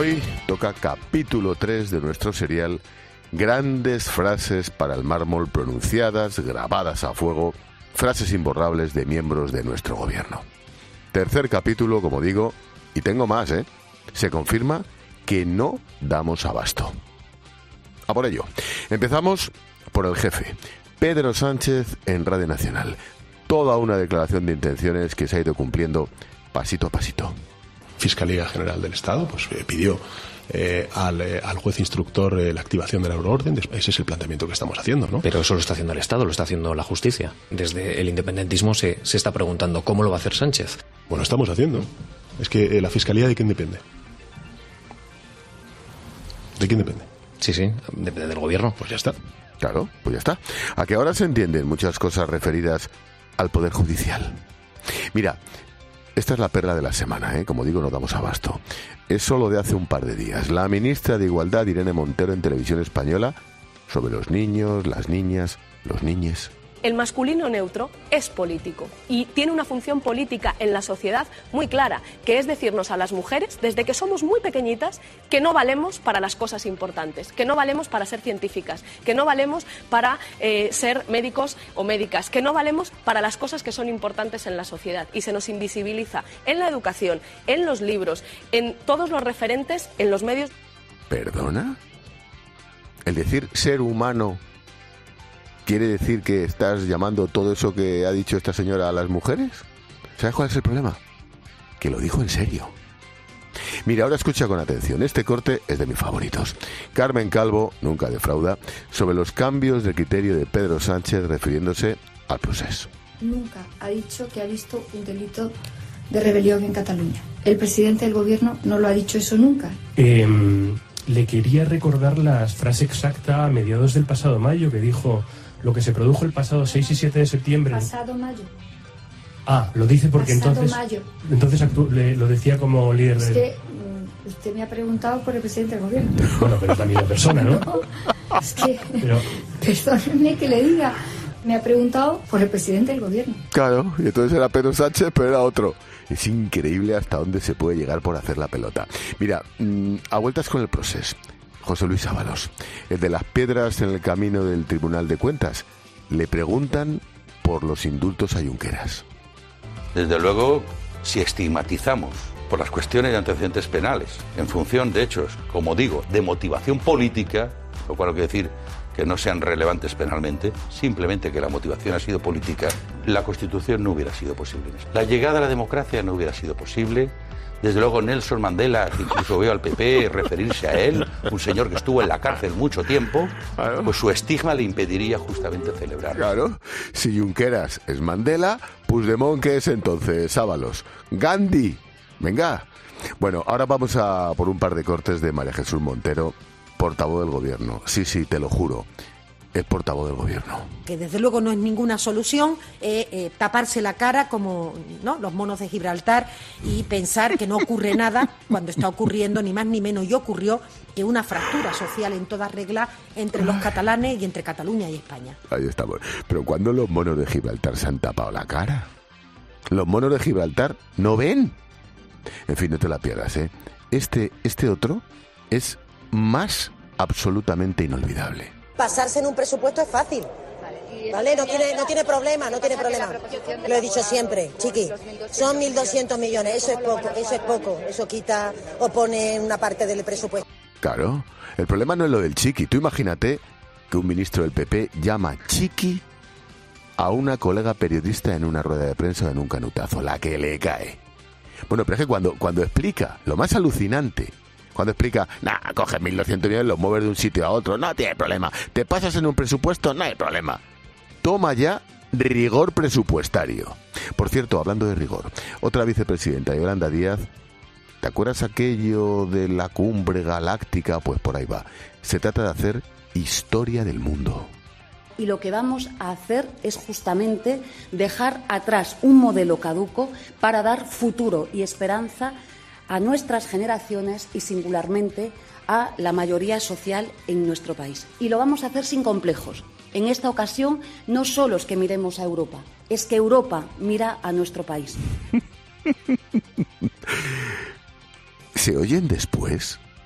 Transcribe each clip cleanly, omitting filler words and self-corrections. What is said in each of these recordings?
Hoy toca capítulo 3 de nuestro serial Grandes frases para el mármol pronunciadas, grabadas a fuego, frases imborrables de miembros de nuestro gobierno. Tercer capítulo, como digo, y tengo más, Se confirma que no damos abasto. A por ello. Empezamos por el jefe, Pedro Sánchez, en Radio Nacional. Toda una declaración de intenciones que se ha ido cumpliendo pasito a pasito. Fiscalía General del Estado pidió al juez instructor la activación de la euroorden. Ese es el planteamiento que estamos haciendo, ¿no? Pero eso lo está haciendo el Estado, lo está haciendo la justicia. Desde el independentismo se está preguntando cómo lo va a hacer Sánchez. Bueno, estamos haciendo. Es que la Fiscalía, ¿de quién depende? ¿De quién depende? Sí, depende del gobierno. Pues ya está. Claro, pues ya está. A que ahora se entienden muchas cosas referidas al Poder Judicial. Mira, esta es la perla de la semana, como digo, no damos abasto. Es solo de hace un par de días. La ministra de Igualdad, Irene Montero, en Televisión Española, sobre los niños, las niñas, los niñes. El masculino neutro es político y tiene una función política en la sociedad muy clara, que es decirnos a las mujeres, desde que somos muy pequeñitas, que no valemos para las cosas importantes, que no valemos para ser científicas, que no valemos para ser médicos o médicas, que no valemos para las cosas que son importantes en la sociedad. Y se nos invisibiliza en la educación, en los libros, en todos los referentes, en los medios. ¿Perdona? El decir ser humano ¿quiere decir que estás llamando todo eso que ha dicho esta señora a las mujeres? ¿Sabes cuál es el problema? Que lo dijo en serio. Mira, ahora escucha con atención. Este corte es de mis favoritos. Carmen Calvo, nunca defrauda, sobre los cambios de criterio de Pedro Sánchez refiriéndose al procés. Nunca ha dicho que ha visto un delito de rebelión en Cataluña. El presidente del gobierno no lo ha dicho eso nunca. Le quería recordar la frase exacta a mediados del pasado mayo que dijo: lo que se produjo el pasado 6 y 7 de septiembre... Pasado mayo. Lo dice porque pasado entonces... mayo. Entonces lo decía como líder del... Es que usted me ha preguntado por el presidente del gobierno. Bueno, pero es la misma persona, ¿no? No, es que... Perdóneme que le diga. Me ha preguntado por el presidente del gobierno. Claro, y entonces era Pedro Sánchez, pero era otro. Es increíble hasta dónde se puede llegar por hacer la pelota. Mira, a vueltas con el proceso. José Luis Ábalos, el de las piedras en el camino del Tribunal de Cuentas, le preguntan por los indultos a Junqueras. Desde luego, si estigmatizamos por las cuestiones de antecedentes penales en función de hechos, como digo, de motivación política, lo cual no quiere decir que no sean relevantes penalmente, simplemente que la motivación ha sido política, la Constitución no hubiera sido posible. La llegada a la democracia no hubiera sido posible. Desde luego Nelson Mandela, que incluso veo al PP referirse a él, un señor que estuvo en la cárcel mucho tiempo, pues su estigma le impediría justamente celebrar. Claro, si Junqueras es Mandela, Puigdemont, ¿qué es entonces? Ábalos. Gandhi. Venga. Bueno, ahora vamos a por un par de cortes de María Jesús Montero, portavoz del gobierno. Sí, te lo juro. Es portavoz del gobierno. Que desde luego no es ninguna solución taparse la cara como los monos de Gibraltar y pensar que no ocurre nada cuando está ocurriendo ni más ni menos, y ocurrió que una fractura social en toda regla entre los catalanes y entre Cataluña y España. Ahí estamos. Pero ¿cuándo los monos de Gibraltar se han tapado la cara? Los monos de Gibraltar no ven. En fin, no te la pierdas, ¿eh? Este otro es más absolutamente inolvidable. Pasarse en un presupuesto es fácil, ¿vale? No tiene problema. Lo he dicho siempre, chiqui. Son 1.200 millones, eso es poco. Eso quita o pone una parte del presupuesto. Claro, el problema no es lo del chiqui. Tú imagínate que un ministro del PP llama chiqui a una colega periodista en una rueda de prensa o en un canutazo, la que le cae. Bueno, pero es que cuando explica, lo más alucinante... Cuando explica, coges 1.200 millones, los mueves de un sitio a otro, no tiene problema. Te pasas en un presupuesto, no hay problema. Toma ya rigor presupuestario. Por cierto, hablando de rigor, otra vicepresidenta, Yolanda Díaz, ¿te acuerdas aquello de la cumbre galáctica? Pues por ahí va. Se trata de hacer historia del mundo. Y lo que vamos a hacer es justamente dejar atrás un modelo caduco para dar futuro y esperanza a nuestras generaciones y singularmente a la mayoría social en nuestro país. Y lo vamos a hacer sin complejos. En esta ocasión no solo es que miremos a Europa, es que Europa mira a nuestro país. ¿Se oyen después?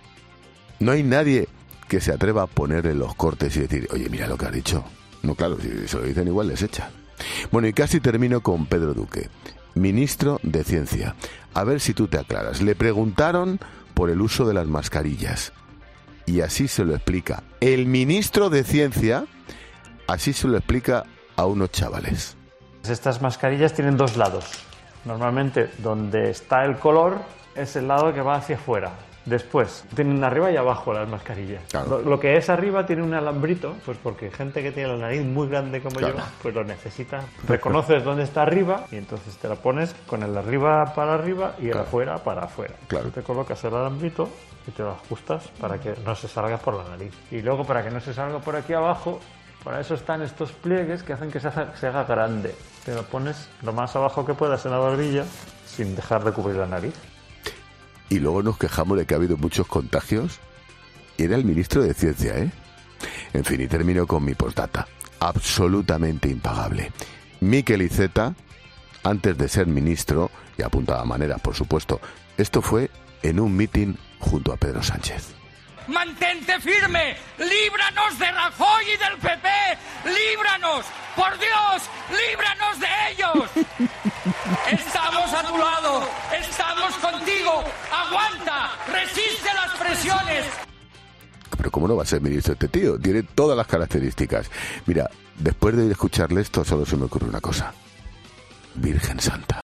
No hay nadie que se atreva a ponerle los cortes y decir, oye, mira lo que has dicho. No, claro, si se lo dicen igual les echa. Bueno, y casi termino con Pedro Duque, ministro de Ciencia. A ver si tú te aclaras. Le preguntaron por el uso de las mascarillas y así se lo explica. El ministro de Ciencia así se lo explica a unos chavales. Estas mascarillas tienen dos lados. Normalmente donde está el color es el lado que va hacia afuera. Después, tienen arriba y abajo las mascarillas. Claro. Lo que es arriba tiene un alambrito, pues porque gente que tiene la nariz muy grande como yo, pues lo necesita. Reconoces dónde está arriba y entonces te la pones con el arriba para arriba y el afuera para afuera. Claro. Te colocas el alambrito y te lo ajustas para que no se salga por la nariz. Y luego para que no se salga por aquí abajo, para eso están estos pliegues que hacen que se haga grande. Te lo pones lo más abajo que puedas en la barbilla sin dejar de cubrir la nariz. Y luego nos quejamos de que ha habido muchos contagios. Era el ministro de Ciencia, ¿eh? En fin, y termino con mi postdata. Absolutamente impagable. Miquel Iceta, antes de ser ministro, y apuntaba maneras, por supuesto, esto fue en un mitin junto a Pedro Sánchez. ¡Mantente firme! ¡Líbranos de Rajoy y del PP! ¡Líbranos! ¡Por Dios! ¡Líbranos de ellos! ¡Estamos a tu lado! ¡Estamos contigo! ¡Aguanta! ¡Resiste las presiones! Pero ¿cómo no va a ser ministro este tío? Tiene todas las características. Mira, después de escucharle esto solo se me ocurre una cosa. Virgen Santa.